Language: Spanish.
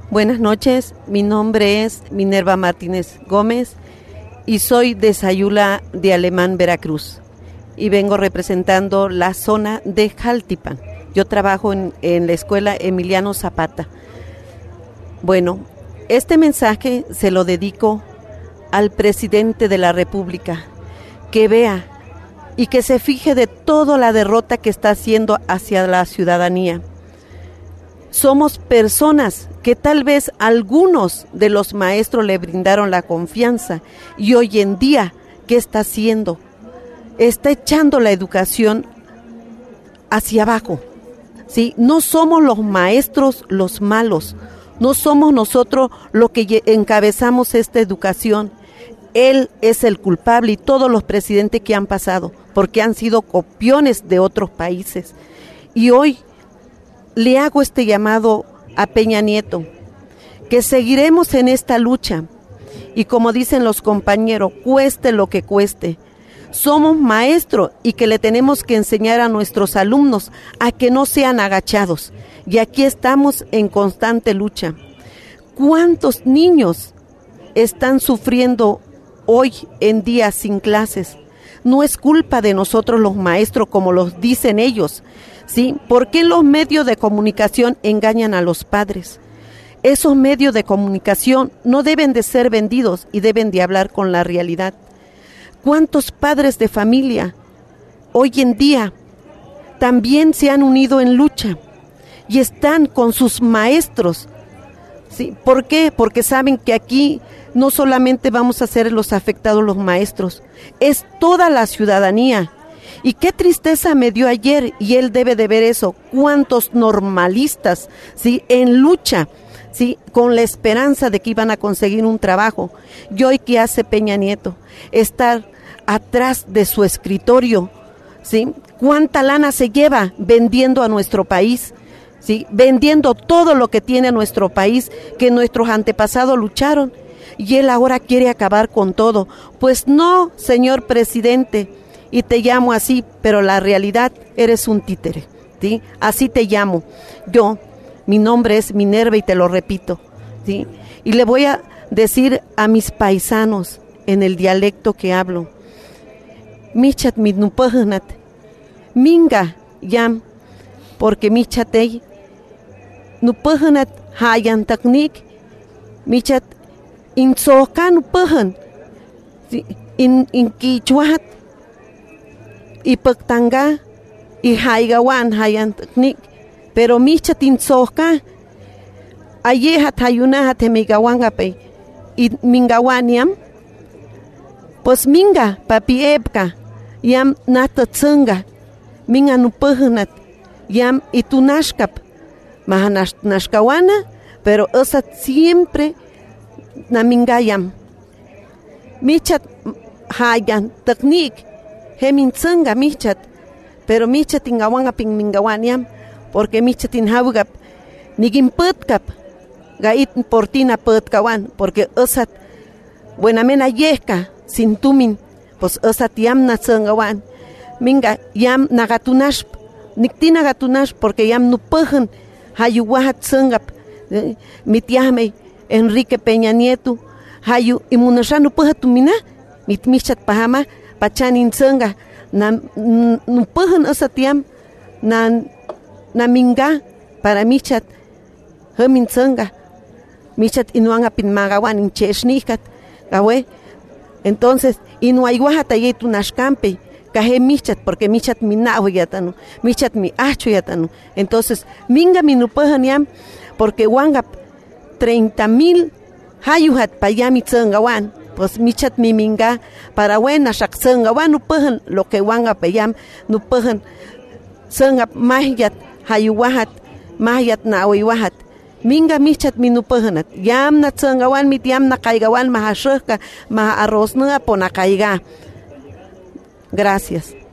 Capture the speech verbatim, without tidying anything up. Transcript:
Buenas noches, mi nombre es Minerva Martínez Gómez y soy de Sayula de Alemán, Veracruz, y vengo representando la zona de Jaltipan. Yo trabajo en, en la escuela Emiliano Zapata. Bueno, este mensaje se lo dedico al presidente de la República, que vea y que se fije de toda la derrota que está haciendo hacia la ciudadanía. Somos personas que tal vez algunos de los maestros le brindaron la confianza y hoy en día, ¿qué está haciendo? Está echando la educación hacia abajo, ¿sí? No somos los maestros los malos, no somos nosotros los que encabezamos esta educación. Él es el culpable y todos los presidentes que han pasado, porque han sido copiones de otros países. Y hoy le hago este llamado a Peña Nieto, que seguiremos en esta lucha y como dicen los compañeros, cueste lo que cueste. Somos maestros y que le tenemos que enseñar a nuestros alumnos a que no sean agachados. Y aquí estamos en constante lucha. ¿Cuántos niños están sufriendo hoy en día sin clases? No es culpa de nosotros los maestros, como los dicen ellos, ¿sí? ¿Por qué los medios de comunicación engañan a los padres? Esos medios de comunicación no deben de ser vendidos y deben de hablar con la realidad. ¿Cuántos padres de familia hoy en día también se han unido en lucha y están con sus maestros? ¿Sí? ¿Por qué? Porque saben que aquí no solamente vamos a ser los afectados los maestros, es toda la ciudadanía. Y qué tristeza me dio ayer, y él debe de ver eso, cuántos normalistas, ¿sí?, en lucha, ¿sí?, con la esperanza de que iban a conseguir un trabajo. Y hoy, ¿qué hace Peña Nieto? Estar atrás de su escritorio, ¿sí? ¿Cuánta lana se lleva vendiendo a nuestro país? ¿Sí? Vendiendo todo lo que tiene nuestro país, que nuestros antepasados lucharon, y él ahora quiere acabar con todo. Pues no, señor presidente, y te llamo así, pero la realidad eres un títere, ¿sí? Así te llamo. Yo, mi nombre es Minerva y te lo repito, ¿sí? Y le voy a decir a mis paisanos en el dialecto que hablo, Michat mitnupahnat, minga yam, porque michatei, nupahnat hayan taknik, michat insokan nupahan, in in kichuat, ipagtanga, y haigawan hayan taknik, pero michat insoka, ayehat hayunahat hemigawangape, y mingawaniam, pues minga papi epka, yam natatsanga, minga nupahnat, yam itunashkap, mahanashkawana, pero osat siempre namingayam. Michat hayan teknik, hemintsanga michat, pero michat ingawanga ping mingawaniam, porque michat inhawgap, nigimputkap, gait portina putkawan, porque osat buenamena yehka, sin tumin, pues osat yam natsangawan, minga yam nagatunash, niktina gatunash, porque yam nupahan, hayuwahat sangap, mitiahme Enrique Peña Nieto, hayu imunashanu puhatumina, mitmichat pahama, pachanin sanga, na nupahan osatiam, na na minga, para michat, hemin sanga, michat inuanga pinmagawan in cheshnikat, gawe, entonces, inuaywahat ayetu nashkampe, kahe michat, porque michat mi nahu yatanu, michat mi acho yatanu. Entonces, minga minupahan yam, porque wangap treinta mil hayuhat payami tsangawan, pues michat mi minga, para buena shak tsangawan nupahan, lo que wangap payam, nupahan, tsangap mahyat, hayuwahat, mahyat nawiwahat. Minga michat minupahanat, yam na tsangawan mit yam na kaigawan mahashaka, maha arroz na po na kaiga. Gracias.